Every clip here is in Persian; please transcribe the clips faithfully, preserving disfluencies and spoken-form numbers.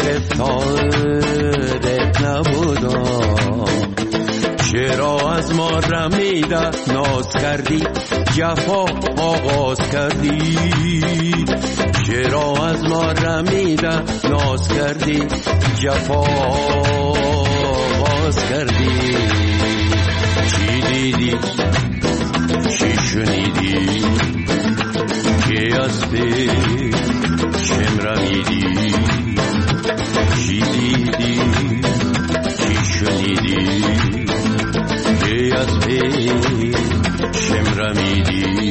گرفتارت نبودم، چرا از ما رمیده ناز کردی، جفا آغاز کردی، چرا از ما رمیده ناز کردی، جفا آغاز کردی. چی دیدی چی شنیدی که از پیشم رمیدی، چی دیدی چی شنیدی که از پیشم رمیدی.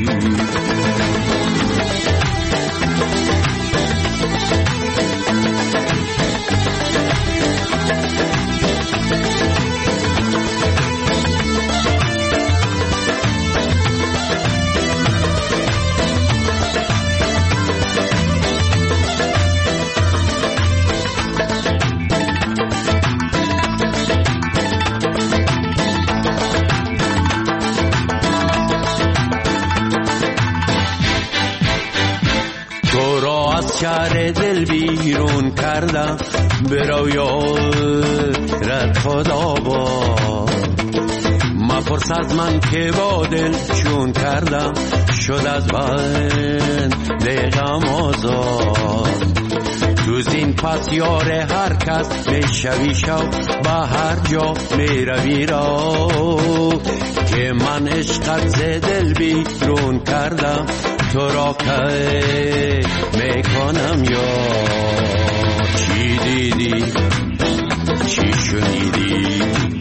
شهر دل بیرون کردم، برو یارت خدا با مپرس از من که با دل چون کردم، شد از بند غم آزاد. تو زین پس یار هر کس میشوی شو، به هر جا میروی را که من عشقت ز دل بیرون کردم، تو را که میکنم یار. چی دیدی چی شنیدی.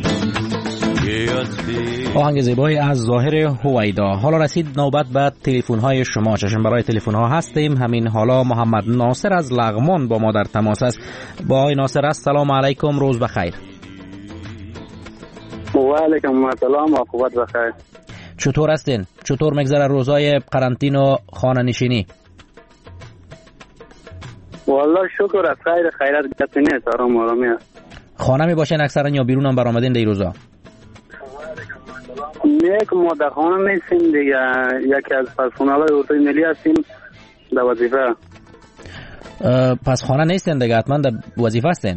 آهنگ زیبایی از ظاهر هویدا. حالا رسید نوبت به تلفن های شما. چشم برای تلفن ها هستیم. همین حالا محمد ناصر از لغمان با ما در تماس است. با آقای ناصر السلام علیکم، روز بخیر. و علیکم السلام و خوبت بخیر. چطور هستین؟ چطور میگذره روزای قرنطینه و خانه نشینی؟ والله شکر از خیر، خیرت گپی نیست، آرام آرامی است. خانه می باشین اکثرا یا بیرون هم برآمدین در این روزا؟ نیک ما در خانه نیستیم دیگه، یکی از پرسنل‌های اردوی ملی هستیم در وظیفه. پس خانه نیستین دیگه، حتما در وظیفه هستین؟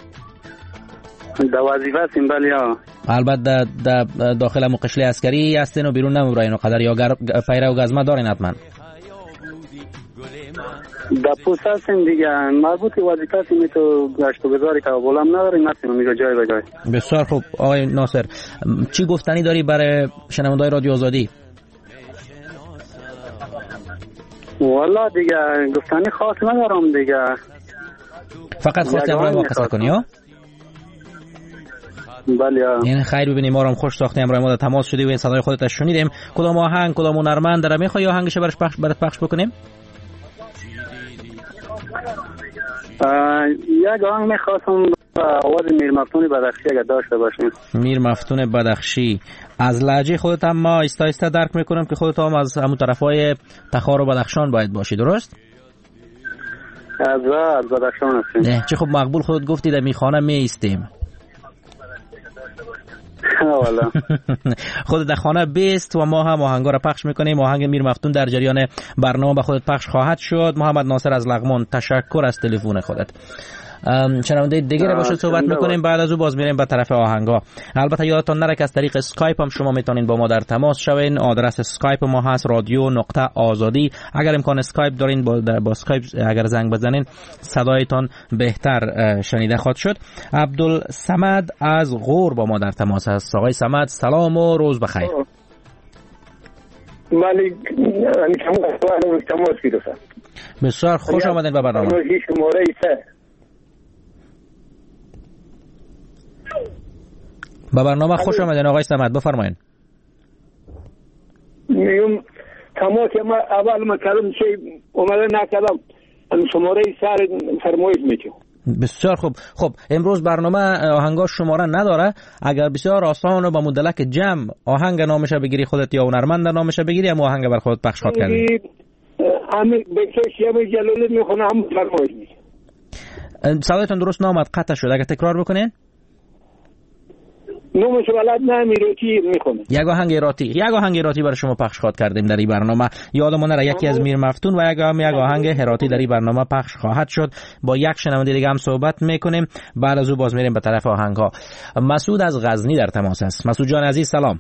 در وظیفه هستیم بله. یا البته در داخل مقشله عسکری هستین و بیرون نمیبراین و قدر یا پیره و گزمه دارین حتما؟ در پوست هستیم دیگه، مربوط وظیفه هستیم، تو گشت و گذاری که بولم نداریم، هستیم میگه جای به جای. بسیار خوب. آقای ناصر چی گفتنی داری برای شنونده‌های رادیو آزادی؟ والا دیگه گفتنی خاص ندارم دیگه، فقط خواستی امروز واقعا کنی ها؟ بله. این خیر ببینیم، ما رو هم خوش ساختی، امروز ما در تماس شدی و این صدای خودت شنیدیم. کدام آهنگ کدام هنرمند داره میخوای آهنگش برش پخش برات پخش بکنیم؟ یک آهنگ میخواستم آواز میر مفتون بدخشی اگر داشته باشیم. میر مفتون بدخشی. از لهجه خودت هم ما آهسته آهسته درک میکنم که خودت هم از همون طرفای تخار و بدخشان باید باشی، درست؟ از از بدخشان هستیم. چه خوب مقبول خودت گفتی در میخانه می ایستیم. والا خود در خانه بیست و ما هم آهنگا را پخش میکنیم. آهنگ میر مفتون در جریان برنامه به خودت پخش خواهد شد. محمد ناصر از لغمان، تشکر از تلفن خودت. شنونده دیگه رو باشه صحبت میکنیم، بعد از او باز میریم به طرف آهنگا. البته یادتان نره که از طریق اسکایپ هم شما میتونین با ما در تماس شوین. آدرس اسکایپ ما هست رادیو نقطه آزادی. اگر امکان اسکایپ دارین با, با اسکایپ اگر زنگ بزنین صدایتان بهتر شنیده خواهد شد. عبدالصمد از غور با ما در تماس هست. آقای صمد سلام و روز بخیر. مالی تماس گرفتم. بسیار خوش آمدین به برنامه. شماره سه با برنامه خوش آمدین آقای صمد، بفرمایید. میگم تماس ما اول ما کردم چه اومده نکردم، شماره سر فرمایید میتونم. بسیار خوب. خب امروز برنامه آهنگا شماره نداره. اگر بسیار آسان و با مدلک جمع آهنگ نامش بگیری خودت یا هنرمند نامش بگیری، هم آهنگ بر خودت پخش خواهد کردیم. همین بکش یا به جلالی میخونه هم فرمایید میتونم. صدایتون درست نامد، قطع شد، اگر تکرار بکنین. نومش بلد نه میروتی میخونه. یک آهنگ راتی یک آهنگ راتی برای شما پخش خواهد کردیم در این برنامه. یادمون نره یکی از میر مفتون و یک هم یک آهنگ هراتی در این برنامه پخش خواهد شد. با یک شنونده دیگه هم صحبت میکنیم، بعد از او باز میریم به طرف آهنگ ها. مسعود از غزنی در تماس است. مسعود جان عزیز سلام.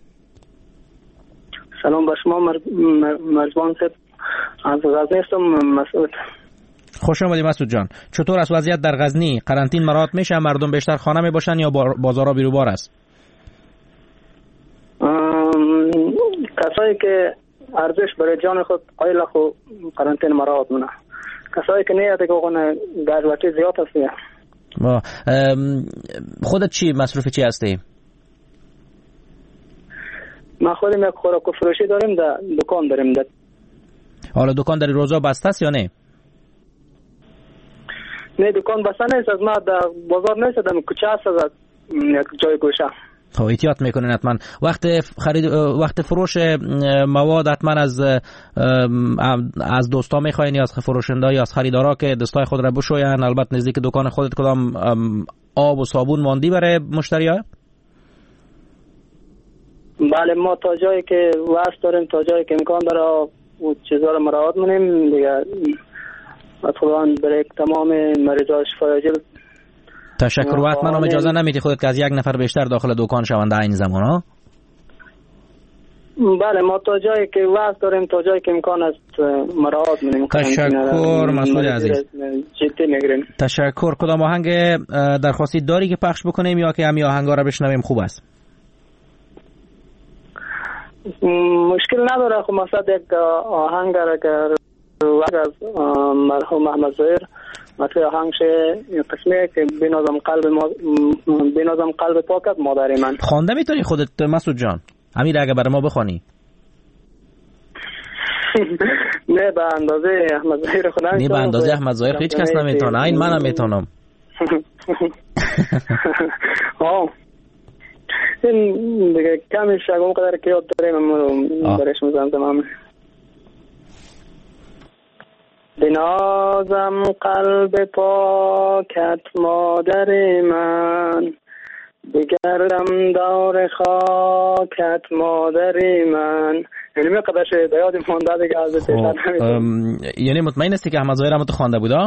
سلام با شما مرزبان صاحب، از غزنی هستم. مسعود خوش آمدید مسعود جان. چطور است وضعیت در غزنی؟ قرنطین مراعات میشه؟ مردم بیشتر خانه میباشن یا بازارها بیروبار است؟ کسایی که ارزش برای جان خود قایل خو قرنطین مراعات مونه، کسایی که نیت که اون گرواتی زیاد هست. خودت چی مصروف چی هستی؟ ما خودم یک خوراک و فروشی داریم، در دکان داریم. در حالا دکان در روزا بسته است یا نه؟ نه دکان بسته نیست، از ما در بازار نیست، در کوچه است، از یک جای گوشه. خب احتیاط میکنین حتما. وقت خرید وقت فروش مواد حتما از از دوستا میخواین یا از فروشنده یا از خریدارا که دستای خود را بشوین؟ البته نزدیک دکان خودت کدام آب و صابون ماندی برای مشتری‌ها؟ بله ما تا جایی که واسه داریم، تا جایی که امکان داره و چیزا رو مراعات کنیم دیگه. اطلاعاً برای تمام مریضای شفای عاجل تشکر. و حتما هم اجازه نمیدی خودت که از یک نفر بیشتر داخل دکان شوند در این زمان ها؟ بله ما تا جایی که واسه داریم، تا جایی که امکان است مراعات کنیم. تشکر مسعود عزیز. جدی میگیریم. تشکر. کدام آهنگ درخواستی داری که پخش بکنیم یا که همین آهنگا رو بشنویم خوب است؟ مشکل نداره. خب مثلا یک آهنگ اگر از مرحوم محمد ظاهر مثل آهنگش قسمیه که بنازم قلب ما بنازم قلب پاکت مادر من. خوانده میتونی خودت مسعود جان؟ امیر اگه برای ما بخوانی. نه به اندازه احمد ظاهر خودم. نه به اندازه احمد ظاهر هیچ کس نمیتونه. این منم میتونم. ها این دیگه کمی شگون قدر که یاد داریم امرو برش میزنم تمام. بنازم قلب پاکت مادر من، بگردم دور خاکت مادر من. یعنی می قدر شده یادی مونده دیگه از بسیار نمیتونم. یعنی مطمئن هستی که احمد ظاهر هم تو خوانده بوده؟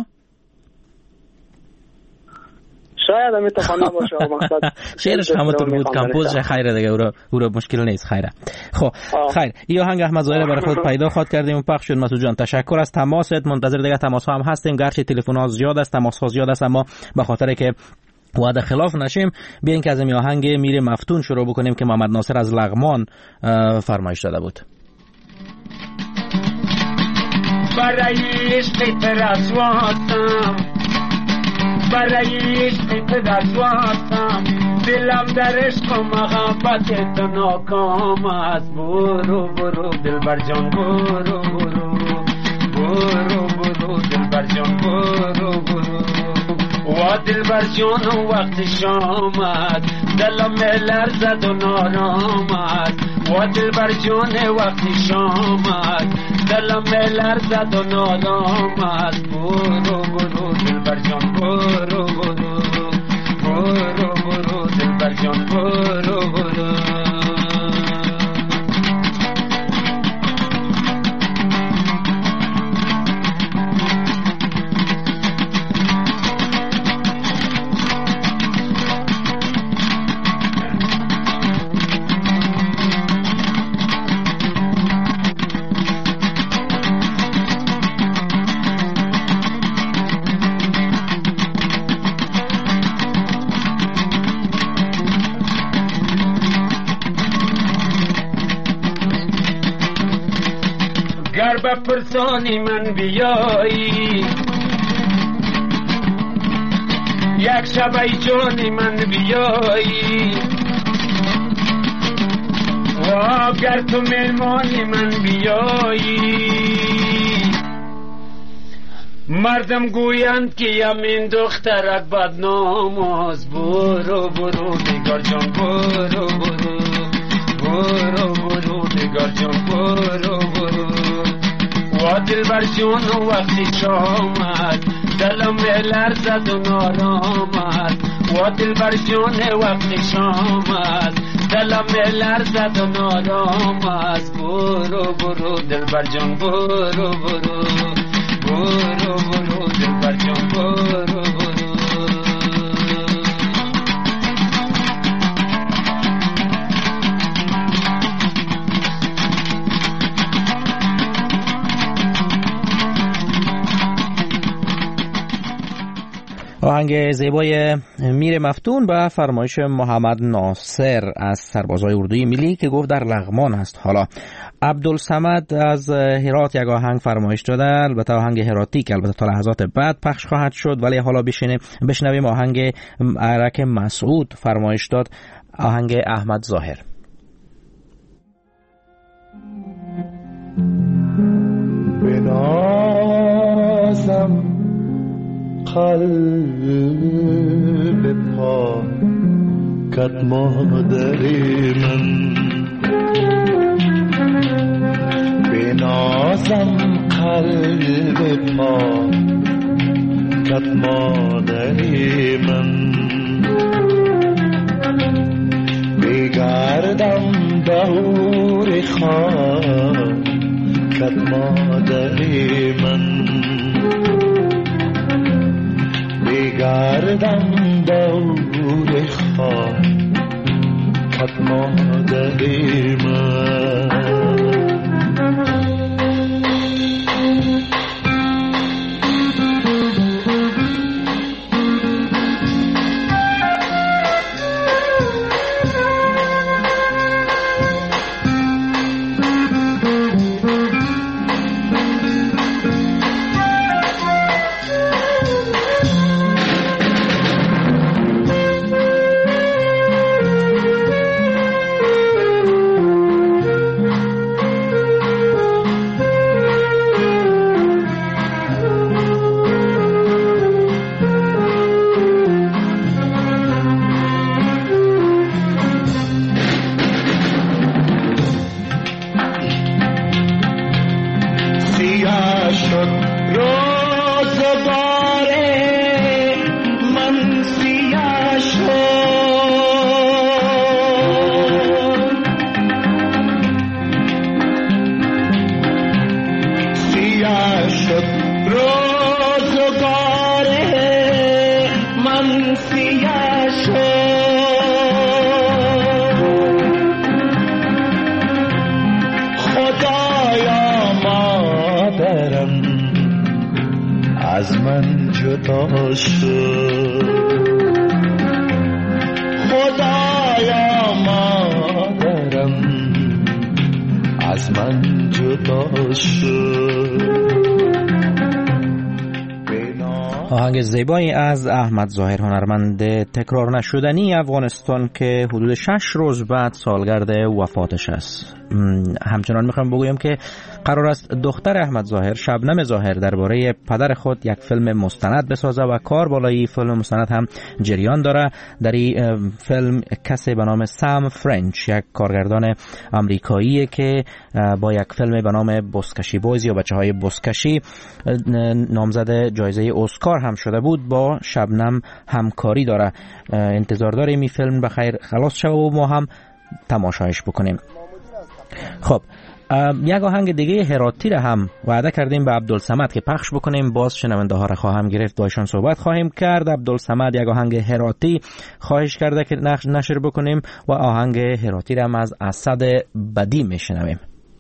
شاید هم تو خوانده باشه. شعرش همونطور بود، کمپوزش خیره دیگه، او را او را مشکل نیست. خیره. خب خیر، این آهنگ احمد ظاهر برای خود پیدا خواهد کردیم و پخش شد. مسعود جان تشکر از تماست. منتظر دیگه تماس ها هم هستیم، گرچه تلفن ها زیاد است، تماس ها زیاد است، اما به خاطر که وعده خلاف نشیم بیاین که از این آهنگ میر مفتون شروع بکنیم که محمد ناصر از لغمان فرمایش داده بود. برای عشق ترسواتم، برای عشق ترسواتم، دلم در عشق و محبت تو ناکام است. برو برو دلبر جان برو برو برو برو دلبر جان برو برو و دلبر جان وقت شامد دلم لرزد و نارام است. و دلبر جان وقت شامد دلم لرزد و نارام است. برو برو دلبر جان برو برو برو برو دلبر جان برو برو. گر به پرسانی من بیایی یک شب ای جانی من بیایی و گر تو مهمانی من بیایی مردم گویند که یمین دخترک بدنام است. برو برو نگار جان برو برو برو برو نگار جان برو برو و دلبر جان وقتی شامد دلم لرزد و نارام است و دل بر جان وقت شام است دلم لرزد و نارام است برو برو دل بر جان برو برو برو برو دل بر جان برو برو آهنگ زیبای میر مفتون به فرمایش محمد ناصر از سربازای اردوی ملی که گفت در لغمان است. حالا عبدالصمد از هرات یک آهنگ فرمایش داده، البته آهنگ هراتی که البته تا لحظات بعد پخش خواهد شد، ولی حالا بشنویم آهنگ عرک مسعود فرمایش داد، آهنگ احمد ظاهر. بنازم قلب پاکت مادر من، بنازم قلب پاکت مادر من، بگردم دور خاکت مادر من، بگردم دور خاکت مادر من. از من جدا شد، خدایا مادرم از من جدا شد. آهنگ زیبایی از احمد ظاهر، هنرمند تکرار نشدنی افغانستان که حدود شش روز بعد سالگرد وفاتش است. همچنان میخوام بگویم که قرار است دختر احمد ظاهر، شبنم ظاهر، درباره پدر خود یک فیلم مستند بسازه و کار بالای فیلم مستند هم جریان داره. در این فیلم کسی به نام سام فرنچ، یک کارگردان آمریکایی که با یک فیلم به نام بزکشی بویز یا بچه های بزکشی نامزد جایزه اسکار هم شده بود، با شبنم همکاری داره. انتظار داریم این فیلم بخیر خلاص شود و ما هم تماشایش بکنیم. خب یک آهنگ دیگه هراتی را هم وعده کردیم به عبدالصمد که پخش بکنیم، باز شنونده ها را خواهم گرفت، با ایشان صحبت خواهیم کرد. عبدالصمد یک آهنگ هراتی خواهش کرده که نشر بکنیم و آهنگ هراتی را هم از اسد بدی میشنویم.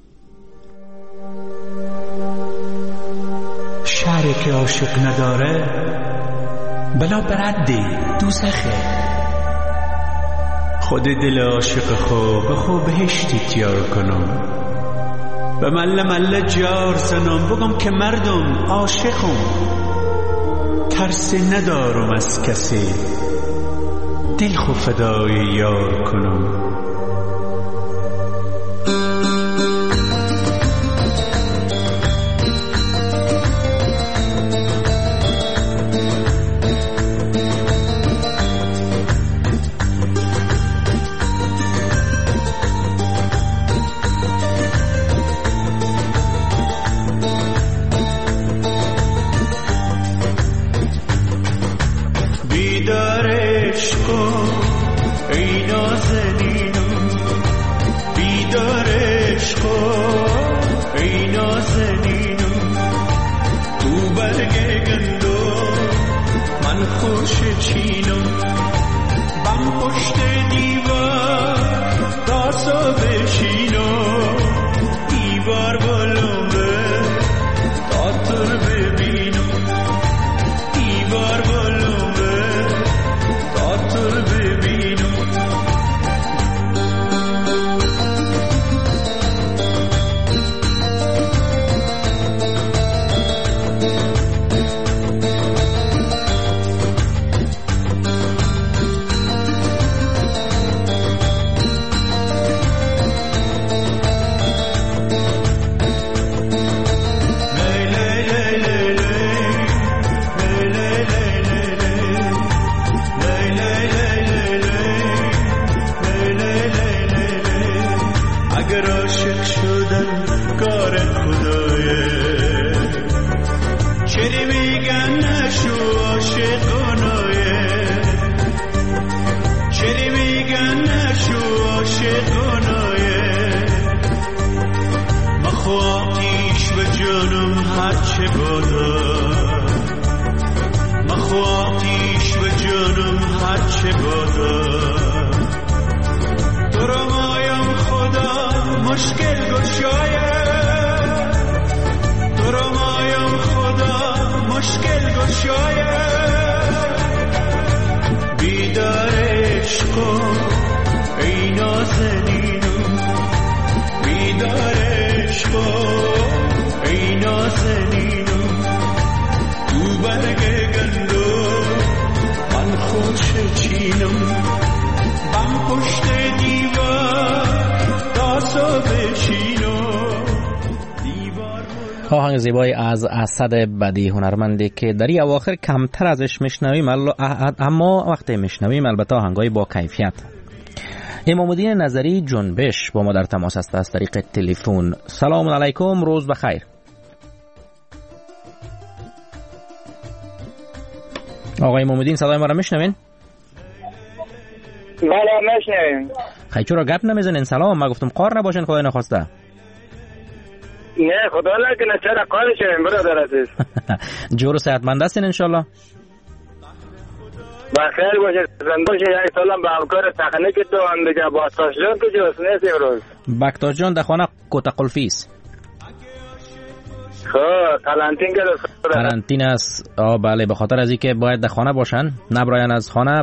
شهری که عاشق نداره بلا بردی دوزخه، خود دل عاشق خو به خو بهشتی تیار کنم، به مله مله جار زنم بگم که مردم عاشقم، ترسی ندارم از کسی دل خو فدای یار کنم. بیدار عشقم ای نازنینم، بیدار عشقم ای نازنینم، تو برگ گندم من خوش چینم، بم پشت دیوار تاسو بشینم، دیوار بالومه تا تر ببینم، دیوار بالومه تا تر ببینم. آهنگ زیبایی از اسد بدی، هنرمندی که در این اواخر کمتر ازش میشنویم، اما وقتی میشنویم البته آهنگای با کیفیت. امام الدین نظری جنبش با ما در تماس است از طریق تلفن. سلام علیکم، روز بخیر. آقای امام الدین صدای ما را میشنوین؟ بله میشنویم. خیلی چرا گپ نمیزنین؟ سلام، ما گفتم قار نباشین خدای نخواسته. نه خدا نکنه، چرا قار شویم برادر عزیز. جور و صحتمند هستین انشالله؟ بخیر باشید، زنده باشید. یک سالم به همکار تکنیک تو هم دیگه. بکتاش جان کجاست؟ نیست امروز؟ بکتاش جان در خانه کوتا قلفی است. خب قرنطینه گرفت. قرنطینه است. آه بله، به خاطر از اینکه باید در خانه باشن، نبراین از خانه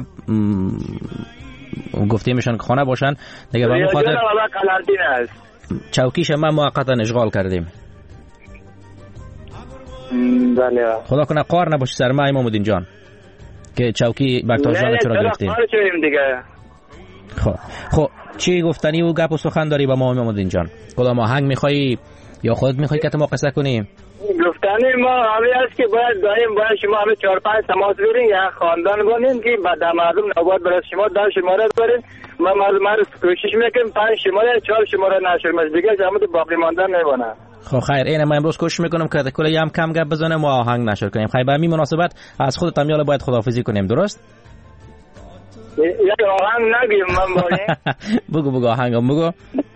گفته میشن که خانه باشن دیگه. به خاطر قرنطینه است. چوکیش ما موقتا اشغال کردیم. بله. خدا کنه قار نباشه سر ما امام الدین جان که چوکی بکتاش جان چرا گرفتیم. نه چرا دیگه. خب خب چی گفتنی و گپ و سخن داری با ما امام الدین جان؟ کدام آهنگ میخوایی یا خودت میخوایی که ما قصه کنیم؟ گفتنی ما همه است که باید داریم، باید شما همه چهار پنج تماس برین یا خاندان بانین که بعد مردم نوبت برای شما در شماره دارین. ما مردم رو کوشش میکنیم پنج شماره چهار شماره نشرمش دیگه همه تو باقی ماندن نبانه. خب خیر، اینه ما امروز کوشش میکنم که کلی هم کم گپ بزنیم و آهنگ نشر کنیم. خیر، به همین مناسبت از خودت هم یالا باید خداحافظی کنیم، درست؟ یک آهنگ نگیم من باید. بگو بگو آهنگم بگو.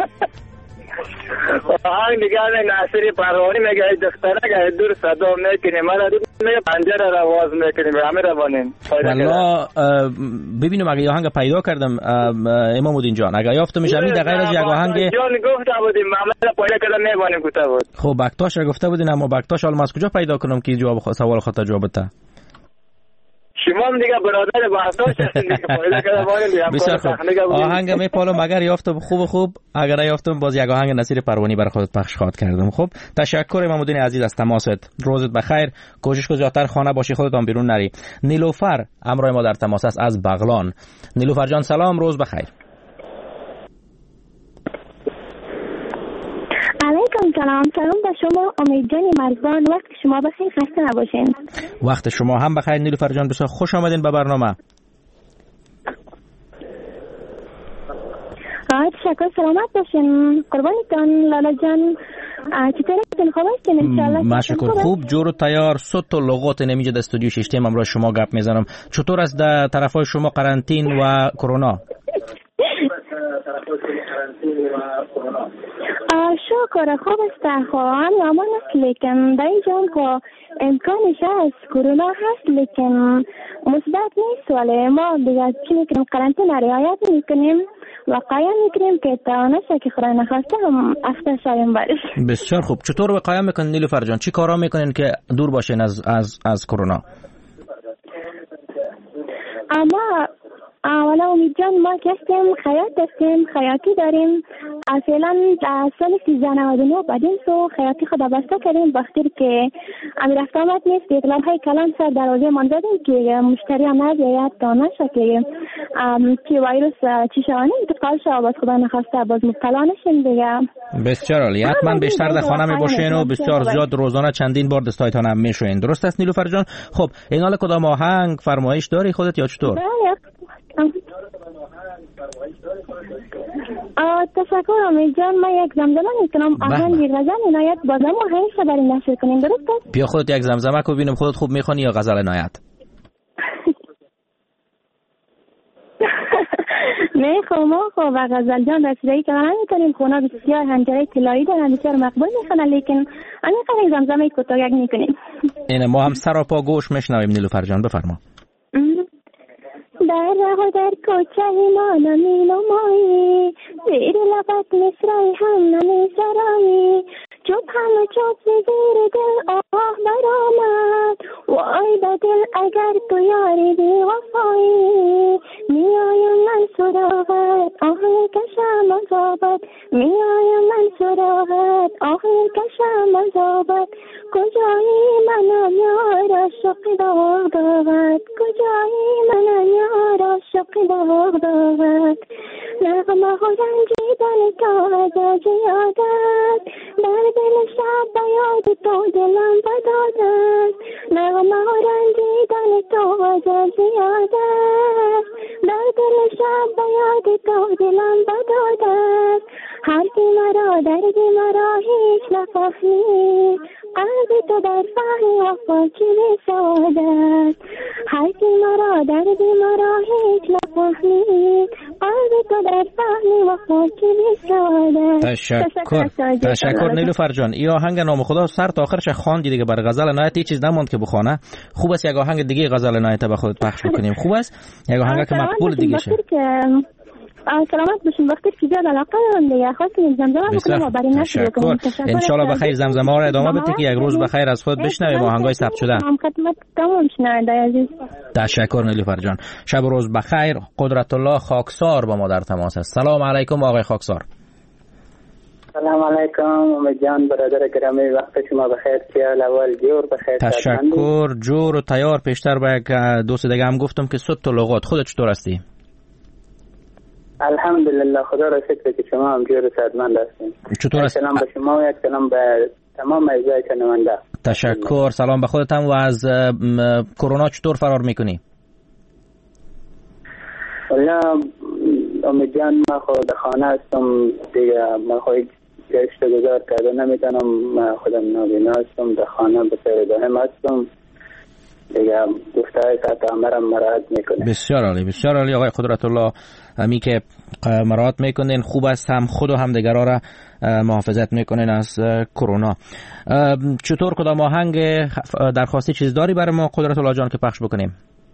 آهنگ دیگه ناصری پروانی میگه دختره دور صدا میکنیم، ما را میگه پنجره را واز میکنیم، همه را بانیم. والله ببینم اگه آهنگ پیدا کردم امام الدین جان، اگه یافتم میشه همین دقیقه از یک آهنگ جان گفته بودیم ما پیدا کردم میبانیم گفته بود. خب بکتاش را گفته بودین، اما بکتاش حالا از کجا پیدا کنم که جواب سوال خاطر جواب بده؟ شما هم دیگه برادر بحثاش هستین دیگه، پیدا کرده بانیم دیگه. بسیار خوب، آهنگ میپالم اگر یافتم خوب خوب، اگر یافتم باز یک آهنگ نصیر پروانی برای خودت پخش خواهد کردم. خب تشکر امام الدین عزیز از تماست، روزت بخیر، کوشش کن زیادتر خانه باشی، خودت هم بیرون نری. نیلوفر همراه ما در تماس است از بغلان. نیلوفر جان سلام، روز بخیر. علیکم سلام. سلام به شما امید جان مرزبان، وقت شما بخیر، خسته نباشین. وقت شما هم بخیر نیلوفر جان، بسیار خوش آمدین به برنامه. آه تشکر، سلامت باشین، قربانتان لالا جان. چطور خوب هستین؟ انشالله مشکور خوب جور و تیار صوت و لغات نمیجه در استودیو ششتیم امروز شما گپ میزنم. چطور است در طرفای شما قرنطین و کرونا؟ شکر خوب است خواهم امان است لیکن در اینجا که امکانش هست کرونا هست لیکن مثبت نیست ولی ما دیگه چی میکنیم قرنطینه رعایت میکنیم و قایم میکنیم که تا نشه که خدا نخواسته هم افته شویم برش. بسیار خوب. چطور وقایه میکنین نیلوفر جان؟ چی کارا میکنین که دور باشین از از از کرونا؟ اما اولا امید جان ما که هستیم خیاط هستیم خیاطی داریم اصلا سال سیزده نود و نه بعدین سو خیاطی خدا بسته کردیم بخاطر که امیر رفت آمد نیست اطلاع های کلان سر دروازه من زدیم که مشتری هم نباید تا نشه که که ویروس چی شوانه انتقال شد باز خدا نخواسته باز مبتلا نشیم دیگه. بسیار عالی. حتما بیشتر در خانه می باشین و بسیار زیاد روزانه چندین بار دستایتان هم میشوین. درست است نیلوفر جان؟ خب این حال کدام آهنگ فرمایش داری خودت یا چطور؟ تشکر امید جان. ما یک زمزمه میکنم آهنگ غزل عنایت بازم آهنگ خبری نشر کنیم. درست است؟ بیا خودت یک زمزمه کو ببینم خودت خوب میخونی یا غزل عنایت؟ نه خب خب و غزل جان رسیدگی که ما نمیتونیم خونا بسیار هنجره طلایی دارن بسیار مقبول میخونن لیکن همین قدر زمزمه کوتاه یک میکنیم. اینه ما هم سر و پا گوش میشنویم نیلوفر جان بفرما. در راه و در کوچه ما نمی نمایی زیر لبت مصرعی هم نمی سرایی چوب همه چوب زیر دل آه برآمد وای به دل اگر تو یاری بی وفایی میایم من سراغت آه کشم عذابت میایم من سراغت آه کشم عذابت کجایی منم یار عاشق داغ داغت کجایی منم یار عاشق داغ داغت نغمه ها رنجیدن تا از یادت در دل شب به یاد تو دلم بدادت نغمه ها رنجیدن تو از یادت در دل شب به یاد تو دلم بدادت حرفی مرا دردی مرا هیچ نفهمی قلب تو در فهم وفا چی بسادت حرفی مرا دردی مرا هیچ نفهمی قلب تو در فهم وفا چی بسادت. تشکر تشکر نیلوفر جان. این آهنگ نام خدا سر تا آخرش خواندی دیگه. برای غزل عنایت چیز نموند که بخونه. خوب است یک آهنگ دیگه غزل عنایت به خودت پخش بکنیم. خوب است یک آهنگ که مقبول دیگه شه. سلامت باشین. وقتی که زیاد علاقه دارم دیگه خواستیم زمزمه بکنم و برای نشر بکنم. ان شاء الله بخیر زمزمه ها رو ادامه بدید که یک روز بخیر از خود بشنویم آهنگای ثبت شده. هم خدمت تمام شنونده عزیز. تشکر نیلوفر جان. شب و روز بخیر. قدرت الله خاکسار با ما در تماس است. سلام علیکم آقای خاکسار. سلام علیکم امید جان برادر گرامی وقت شما بخیر. چیال اول جور بخیر. تشکر جور و تیار. پیشتر با یک دوست دیگه هم گفتم که صد تا لغات. خودت چطور هستی؟ الحمدلله خدا را شکر که شما هم جور صحتمند هستین. چطور است؟ سلام به شما و یک سلام به تمام اعضای شنونده. تشکر. سلام به خودت هم. و از کرونا چطور فرار میکنی؟ والله امید جان ما خود خانه هستم دیگه. ما خود گشت گذار کرده نمیتونم. ما خودم نابینا هستم در خانه به سر دائم هستم دیگه. گفته های ساعت عمرم مراحت میکنه. بسیار عالی بسیار عالی آقای قدرت الله. همی که مراحت میکنین خوب است. هم خود و هم دیگرها را محافظت میکنین از کرونا. چطور کدام آهنگ درخواستی چیز داری برای ما قدرت الله جان که پخش بکنیم؟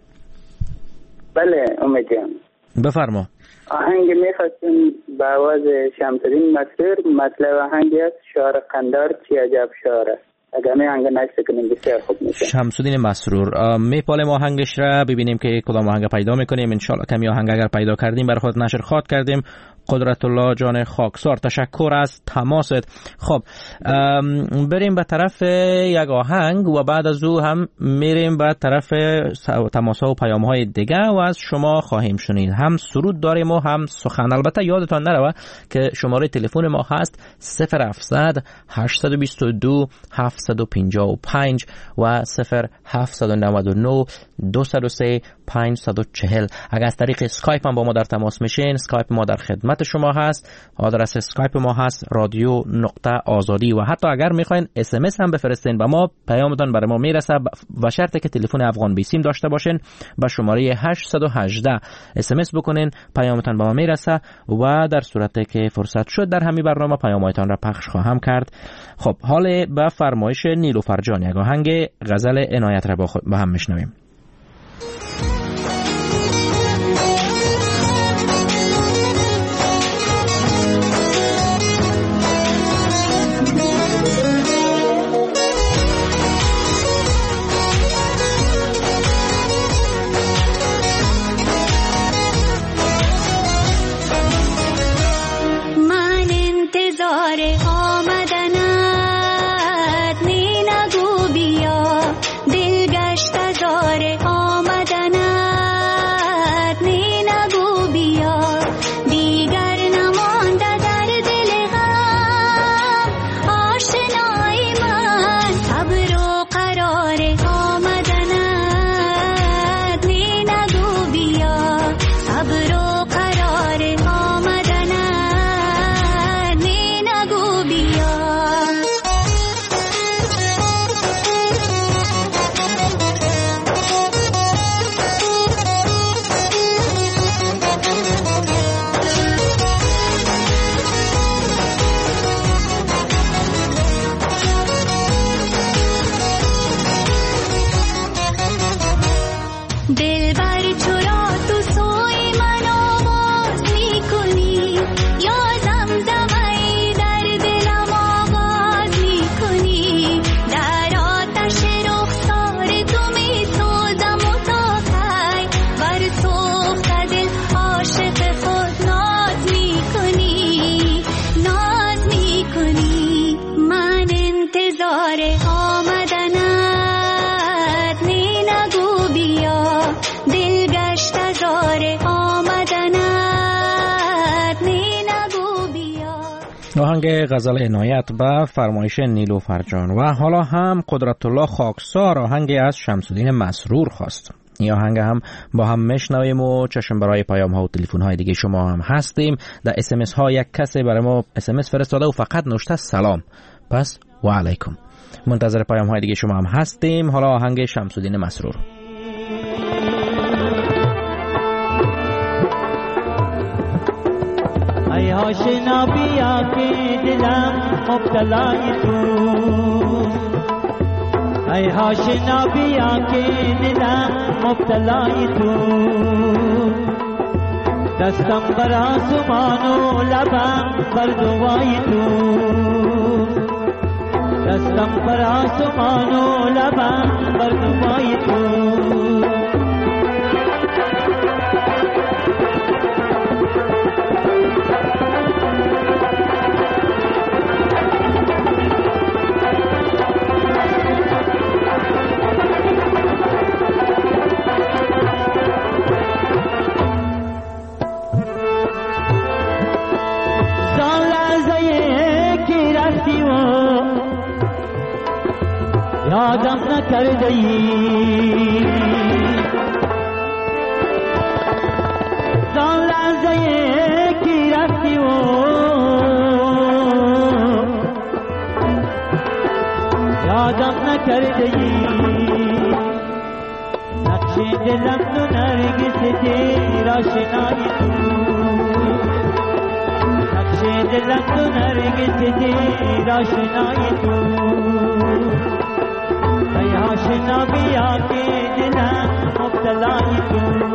بله امید جان بفرما. آهنگ میخواستیم با آواز شمس‌الدین مسرور. مطلب آهنگی است شعر قندار چی عجب شعر است. اگر می آهنگ نشر کنیم بسیار خوب میشه. شمس‌الدین مسرور. میپالیم آهنگش را ببینیم که کدام آهنگ پیدا میکنیم. انشالله کمی آهنگ اگر پیدا کردیم برای خود نشر خواد کردیم. قدرت الله جان خاکسار تشکر از تماست. خب بریم به طرف یک آهنگ و بعد از او هم میریم به طرف تماس ها و پیام های دیگه و از شما خواهیم شنید. هم سرود داریم و هم سخن. البته یادتان نروه که شماره تلفن ما هست صفر هفتصد هشتصد و بیست و دو هفتصد و پنجاه و پنج و صفر هفتصد و نود و نه دویست و سه پانصد و چهل. اگر از طریق اسکایپ هم با ما در تماس میشین، اسکایپ ما در خدمت شما هست. آدرس اسکایپ ما هست رادیو نقطه آزادی و حتی اگر میخواین اس ام اس هم بفرستین و ما پیامتون برای ما میرسه و شرطی که تلفن افغان بیسیم داشته باشین به شماره هشت یک هشت اس ام اس بکنین، پیامتون به ما میرسه و در صورتی که فرصت شد در همین برنامه پیامایتان را پخش خواهم کرد. خب حال به فرمایش نیلوفر جان یک آهنگ غزل عنایت را با هم میشنویم. آهنگ غزل عنایت به فرمایش نیلوفر جان. و حالا هم قدرت الله خاکسار آهنگ از شمس الدین مسرور خواست. این آهنگ هم با هم میشنویم و چشم برای پیام ها و تلفن های دیگه شما هم هستیم. در اس ام اس ها یک کسی برای ما اس ام اس فرستاده و فقط نوشته سلام، پس و علیکم. منتظر پیام های دیگه شما هم هستیم. حالا آهنگ شمس الدین مسرور. ای آشنا بیا که دلم مبتلای تو، ای آشنا بیا که دلم مبتلای تو، دستم بر آسمان و لبم بر دوای تو، دستم بر آسمان و لبم بر دوای تو. یادم نکرده ای زان لحظه کی رفتی و یادم نکرده ای، نقش دلم تو نرگس دیر آشنای تو، نقش دلم تو نرگس دیر آشنای تو. ای آشنا بیا که دلم مبتلای تو،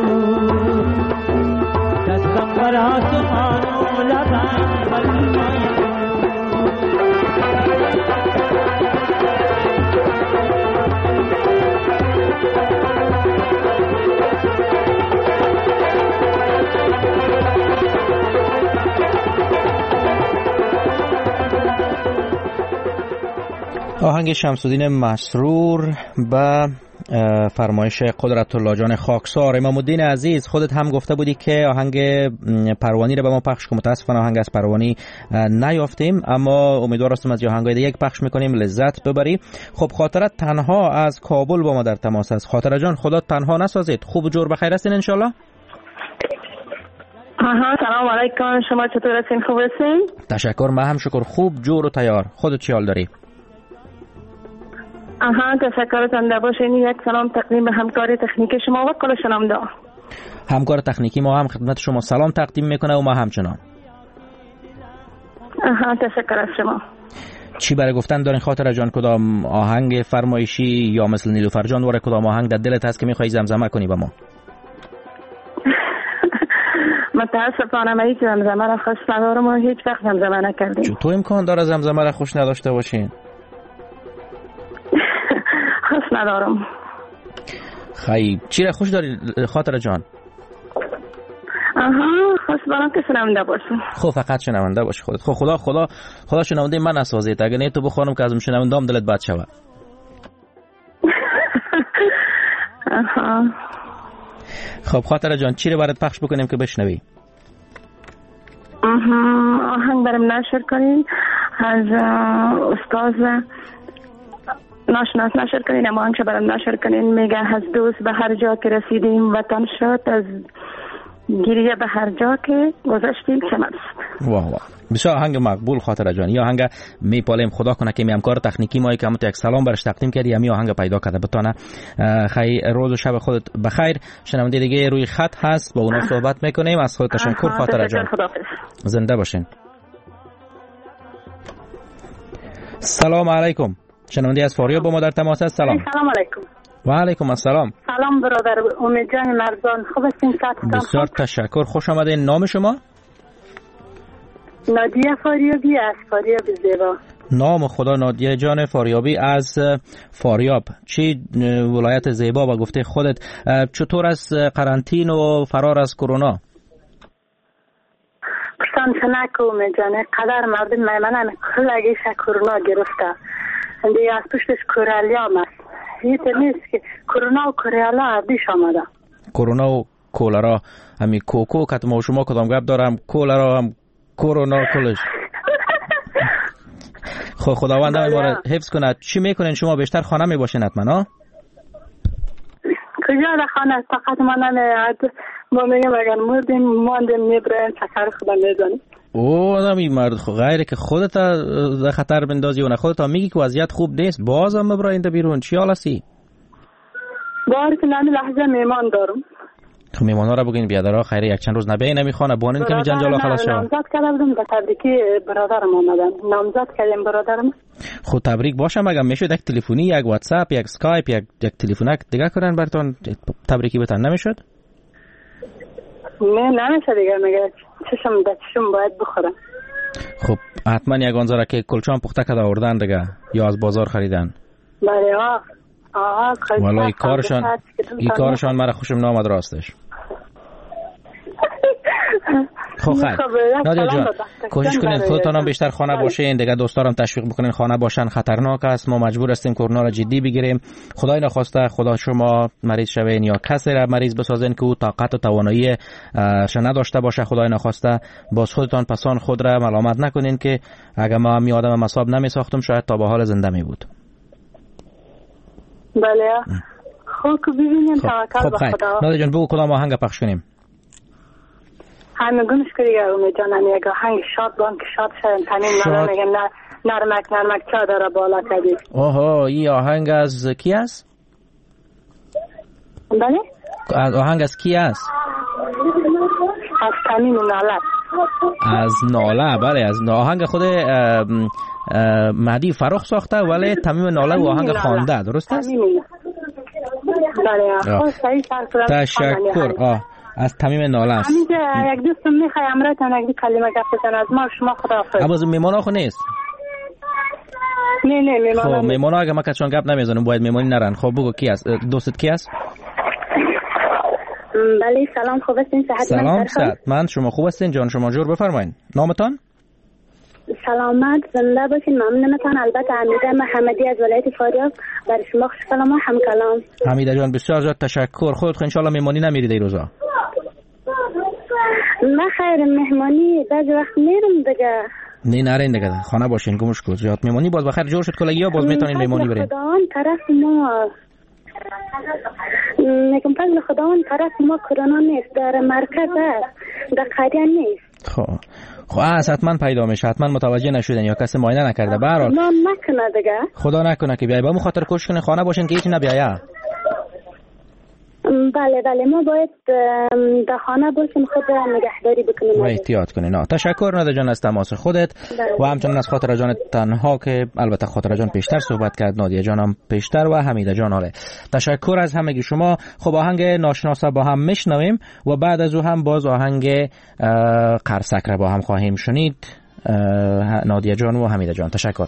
دستم بر آسمان و لبم بر دوای تو. آهنگ شمس الدین مسرور به فرمایش قدرت الله جان خاکسار. امام الدین عزیز، خودت هم گفته بودی که آهنگ پروانی رو به ما پخش کن. متاسفانه آهنگ از پروانی نیافتیم، اما امیدوار هستم از آهنگای دیگه پخش میکنیم لذت ببری. خب خاطرت تنها از کابل با ما در تماس است. خاطره جان خدا تنها نسازید. خوب و جور بخیر هستین ان شاء الله؟ آها، سلام علیکم. شما چطور هستین؟ خوب هستین؟ تشکر، من هم شکر، خوب جور و تیار. خودت چی حال داری؟ آها، تشکر زنده باشین. یک سلام تقدیم به همکار تکنیکی شما و کل شنونده. همکار تکنیکی ما هم خدمت شما سلام تقدیم میکنه و ما همچنان. آها، تشکر از شما. چی برای گفتن دارین خاطره جان؟ کدام آهنگ فرمایشی یا مثل نیلوفر جان واره کدام آهنگ در دلت هست که میخوای زمزمه کنی با ما؟ متاسفانه من هیچ زمزمه را خوش ندارم و هیچ وقت زمزمه نکردیم. تو امکان داره زمزمه را خوش نداشته باشین؟ خوش ندارم. خیلی چی را خوش داری خاطره جان؟ آها، خوش برام که شنونده باشم. خب فقط شنونده باشی خودت. خب خدا خدا خدا شنونده من نسازید. اگه نه تو بخوانم که ازم شنوندم دلت بد شود. آها. خب خاطره جان چی رو برات پخش بکنیم که بشنوی؟ آها، آهنگ برام نشر کنین از استاد ناشناس نشر کنین. اما آهنگ برام نشر کنین. میگه از دوست به هر جا که رسیدیم وطن شد، از گریه به هر جا که گذشتیم کم است. واه واه، بسیار آهنگ مقبول خاطره جان. یا آهنگ میپالیم خدا کنه که می همکار تکنیکی ما که همون یک سلام برش تقدیم کردی همی آهنگ پیدا کرده بتونه. خیلی روز و شب خودت بخیر. شنونده دیگه روی خط هست، با اونا صحبت میکنیم. از خودت تشکر خاطره جان. زنده باشین. سلام علیکم. شنونده از فاریاب با ما در تماس است. سلام. سلام علیکم. و علیکم السلام. سلام برادر امید جان مرزان، خوب هستین؟ بسیار تشکر، خوش آمدین. نام شما؟ نادیه فاریابی از فاریاب زیبا. نام خدا، نادیه جان فاریابی از فاریاب. چی ولایت زیبا و گفته خودت. چطور از قرنطین و فرار از کرونا؟ پرسان چنک امید جان، قدر مردم میمنن خلقیش کرونا گرفته. دیگه از پشتش کورالیام است. هیچ نیست که کرونا و کورالا عبدیش آمده. کرونا و کولرا همی کوکو که ما شما کدام گپ دارم، کولرا هم کرونا کلش. خب خداوند ما حفظ کنه. چی میکنین شما؟ بیشتر خانه میباشین حتما ها؟ کجا در خانه؟ فقط ما نمیاد. ما میگم اگر مردیم ماندیم میبریم چکر خدا میزنیم. او آدمی مرد غیره که خودت در خطر بندازی و نه خودت میگی که وضعیت خوب نیست بازم مبراین ده بیرون. چی حال هستی؟ بار که نمی لحظه میمان دارم. تو میمان ها را بگین بیادرها خیره یک چند روز نبی نمیخوانه بانین که می جنجال خلاص شد. نامزد کرده بودم به تبریکی برادرم آمدن. نامزد کردیم برادرم. خود تبریک باشم. اگر میشد یک تلفنی، یک واتساپ، یک اسکایپ، یک یک تلفنک دیگه کنن براتون تبریکی بتن نمیشد؟ نه نمیشه دیگه. میگه چشم دچشم باید بخورم. خب حتما یک آنزاره که کلچان پخته کرده آوردن دیگه یا از بازار خریدن؟ بله آه آه والا این کارشان این کارشان مرا خوشم نامد راستش. خب خیلی نادیا جان کوشش کنین خودتان هم بیشتر خانه باشین دیگه. دوستارم تشویق بکنین خانه باشن، خطرناک است. ما مجبور هستیم کرونا را جدی بگیریم. خدای نخواسته خدا شما مریض شوین یا کسی را مریض بسازین که او طاقت و توانایی شو نداشته باشه. خدای نخواسته باز خودتان پسان خود را ملامت نکنین که اگر ما هم آدم مصاب نمی ساختم شاید تا به حال زنده می بود. بله خوب ببینیم. توکل به خدا. نادیا جان بگو کدام آهنگ پخش کنیم؟ همه گمش کریه امید جانم. یک آهنگ شاد بان که شاد شدن تمین مالا میگه نرمک نرمک چا داره بالا کدی. اوه این آهنگ از کی است؟ بله؟ آهنگ از کی است؟ از تمین ناله. از ناله. بله از آهنگ خود مهدی فرخ ساخته ولی تمیم ناله و آهنگ خوانده درست است؟ بله خوش صحیح تشکر. آه از تمیم ناله است. همینجا یک دوستم میخوای امرتان یک کلمه گفت بزن از ما شما خداحافظ. اما از میمانا خو نیست؟ نه نه میمانا خب میمانا اگه ما کچان گپ نمیزنم باید میمانی نرن. خب بگو کی است؟ دوستت کی است؟ بله سلام خوب هستین؟ صحت سلام صحت من. شما خوب هستین جان؟ شما جور بفرمایید. نامتان؟ سلامت زنده باشین. ممنونتان. البته حمیده محمدی از ولایت فاریاب برای شما خوش کلام و هم کلام. حمیده جان بسیار زیاد تشکر. خودت انشالله مهمانی نمیرید این روزا؟ نه خیر، مهمانی بعضی وقت میرم دیگه. نه نرین دیگه، خانه باشین گمش کو. زیاد مهمانی باز بخیر جور شد کلگی ها باز میتونین مهمانی برین. خداوند طرف ما میگم فضل خداوند طرف ما کرونا نیست، در مرکز است، در قریه نیست. خب خب از حتما پیدا میشه، حتما متوجه نشدن یا کسی معاینه نکرده. به هر حال خدا نکنه دیگه، خدا نکنه که بیای. با مو خاطر کوشش کنین خانه باشین که هیچ نبیایه. بله بله ما باید در خانه باشیم، خود نگهداری بکنیم و احتیاط کنین. نه تشکر ناده جان از تماس خودت. بله. و همچنین از خاطر جان تنها که البته خاطر جان پیشتر صحبت کرد، نادیه جانم پیشتر و حمیده جان. آره تشکر از همگی شما. خب آهنگ ناشناسا با هم میشنویم و بعد از او هم باز آهنگ قرصک را با هم خواهیم شنید. نادیه جان و حمیده جان تشکر.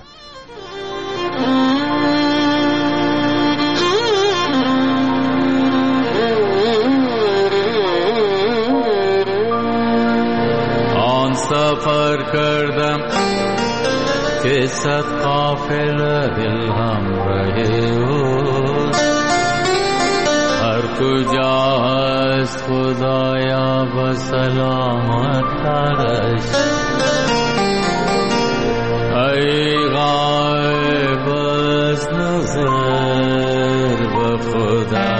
سفر کردم که صد قافله دل همراه اوست، هر کجا هست خدایا با سلامت ترش. ای غایب از نظر به خدا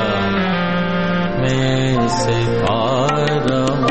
می سپارم،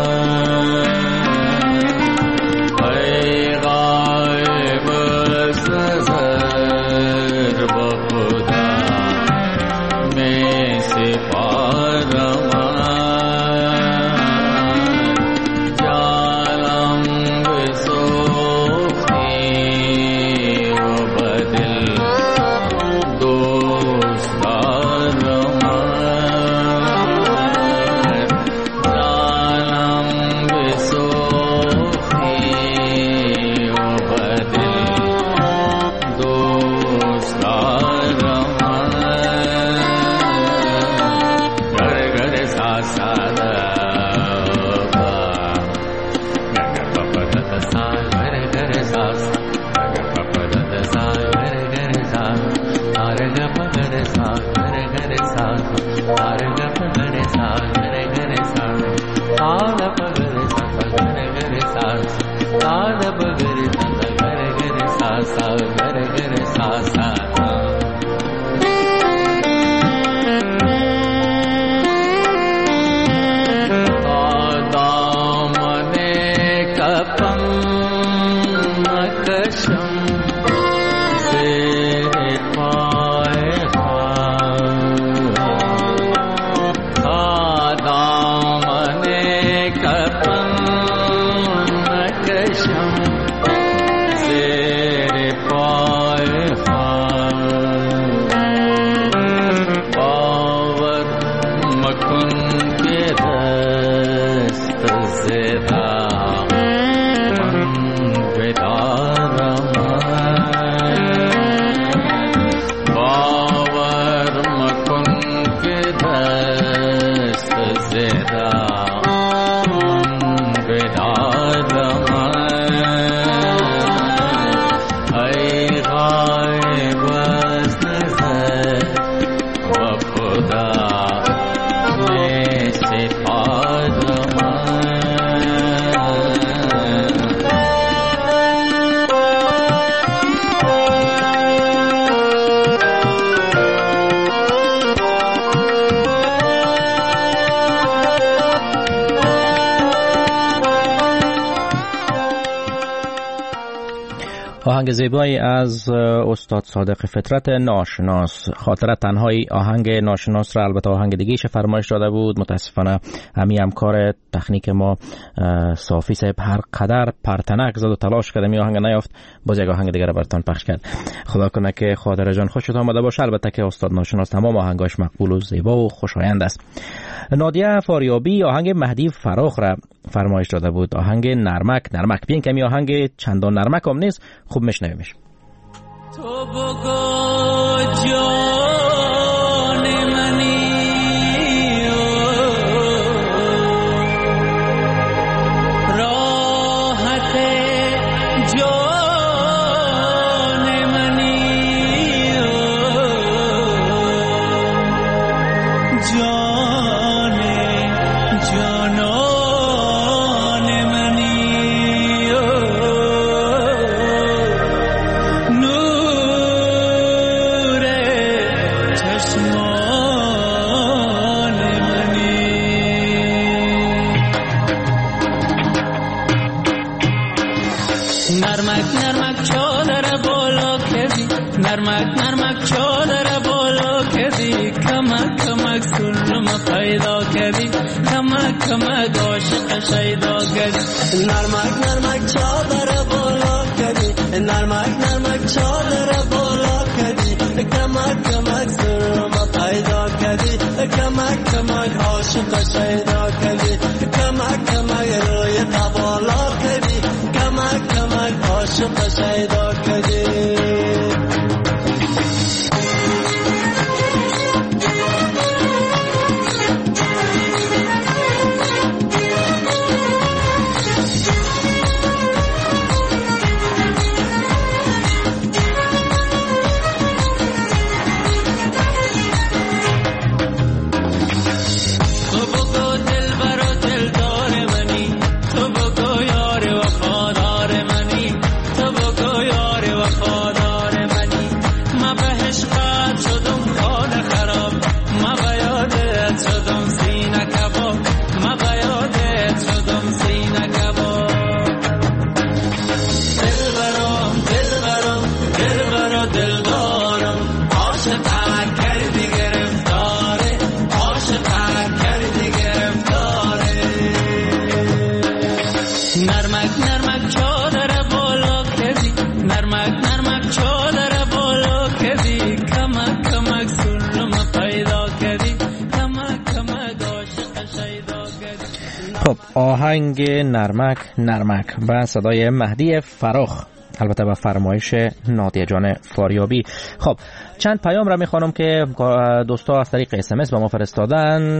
آهنگ زیبایی از استاد صادق فطرت ناشناس. خاطر تنهایی آهنگ ناشناس را البته آهنگ دیگه‌ایش فرمایش داده بود. متاسفانه همین همکار تکنیک ما صافی صاحب هر قدر پرتنک زد و تلاش کرد می آهنگ نیافت، باز یک آهنگ دیگه را براتون پخش کرد. خدا کنه که خاطر جان خوشت آمده باشه. البته که استاد ناشناس تمام آهنگاش مقبول و زیبا و خوشایند است. نادیه فاریابی آهنگ مهدی فراخ را فرمایش داده بود، آهنگ نرمک. نرمک بیان کمی آهنگ چندان نرمک هم نیست، خوب میشنویمش. تو بگو جان منی راحت جان جانان منی نور چشمان منی نرمک نرمک چادر بالا کردی نرمک نرمک چادر بالا کردی کمک کمک سلم پیدا کردی کمک کمک عاشق شیدا کردی نرمک نرمک چادر بالا کردی نرمک نرمک چادر بالا کردی کمک کمک سلم پیدا کردی کمک کمک عاشق شیدا کردی کمک کمک روی بالا کردی کمک کمک عاشق شیدا کردی خب آهنگ نرمک نرمک و صدای مهدی فراخ، البته با فرمایش نادیه جان فاریابی. خب چند پیام را میخوانم که دوستا از طریق اس ام اس با ما فرستادن.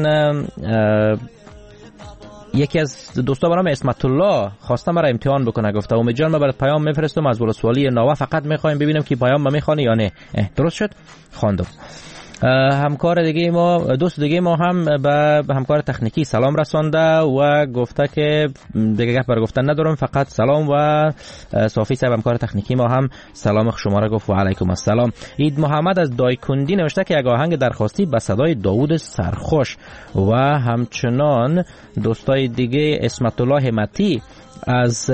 یکی از دوستا برام اسمت الله خواسته مرا امتحان بکنه، گفته امید جان من برات پیام میفرستم از ولسوالی نوه، فقط میخوایم ببینم که پیام ما میخوانی یا نه. درست شد؟ خواندم. همکار دیگه ما دوست دیگه ما هم به همکار تکنیکی سلام رسانده و گفته که دیگه گفت بر گفتن ندارم، فقط سلام. و صافی صاحب همکار تکنیکی ما هم سلام شما را گفت و علیکم السلام. اید محمد از دایکندی نوشته که یک آهنگ درخواستی به صدای داوود سرخوش. و همچنان دوستای دیگه اسمت الله همتی از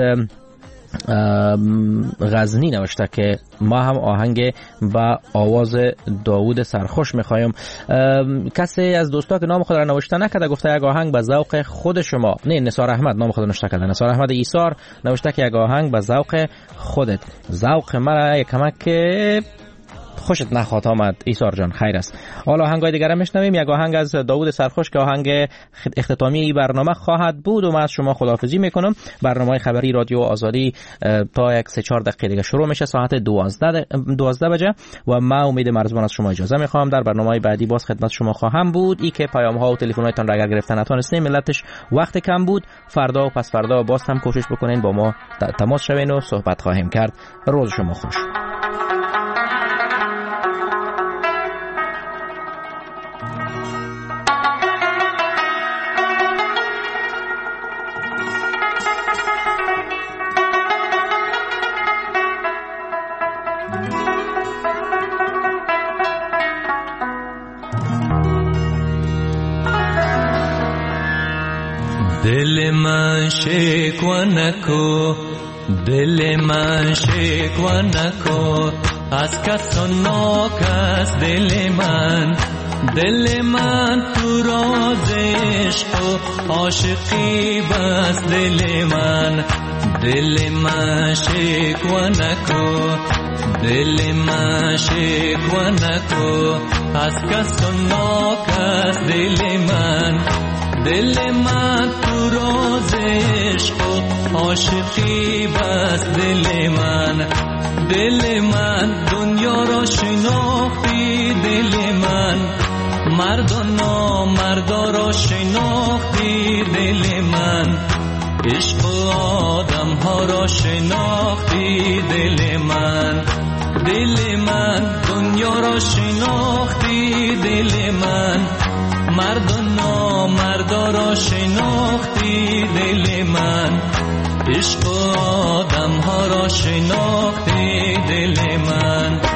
غزنی نوشته که ما هم آهنگ با آواز داوود سرخوش میخوایم. کسی از دوستا که نام خود را نوشته نکرده گفته یک آهنگ به ذوق خود شما. نه، نثار احمد نام خود نوشته کرده. نثار احمد ایثار نوشته که یک آهنگ به ذوق خودت. ذوق مرا یک کمک که خوشت نخواد آمد ایثار جان، خیر است. حالا آهنگای دیگه را میشنویم. یک آهنگ از داوود سرخوش که آهنگ اختتامی این برنامه خواهد بود و من از شما خداحافظی میکنم. برنامه خبری رادیو آزادی تا یک سه چهار دقیقه دیگه شروع میشه ساعت دوازده دوازده بجه و من امید مرزبان از شما اجازه میخوام. در برنامه بعدی باز خدمت شما خواهم بود. ای که پیام ها و تلفن هایتان را اگر گرفتن نتونستین، ملتش وقت کم بود، فردا و پس فردا باز هم کوشش بکنین با ما تماس شوین و صحبت خواهیم کرد. روز شما خوش. دل من شکوه نکو، دل من شکوه نکو، از کس و ناکس دل من. دل من تو راز عشق و عاشقی بس دل من. دل من شکوه نکو، دل من شکوه نکو، از کس و ناکس دل من. دل من تو راز عشق و عاشقی بس دل من. دل من دنیا را شناختی دل من، مرد و نامردا را شناختی دل من. عشق و آدم ها را شناختی دل من. دل من دنیا را شناختی دل من، مرد و نامردا را شناختی دل من، عشق و آدم ها را شناختی دل من.